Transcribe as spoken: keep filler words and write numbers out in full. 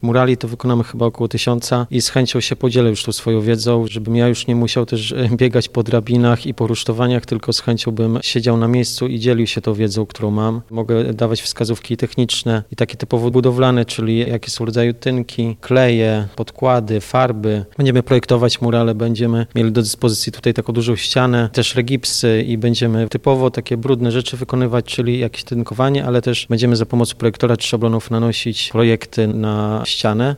Murali to wykonamy chyba około tysiąca i z chęcią się podzielę już tą swoją wiedzą, żebym ja już nie musiał też biegać po drabinach i po rusztowaniach, tylko z chęcią bym siedział na miejscu i dzielił się tą wiedzą, którą mam. Mogę dawać wskazówki techniczne i takie typowo budowlane, czyli jakie są rodzaje tynki, kleje, podkłady, farby. Będziemy projektować murale, będziemy mieli do dyspozycji tutaj taką dużą ścianę, też regipsy i będziemy typowo takie brudne rzeczy wykonywać, czyli jakieś tynkowanie, ale też będziemy za pomocą projektora czy szablonów nanosić projekty na ścianę.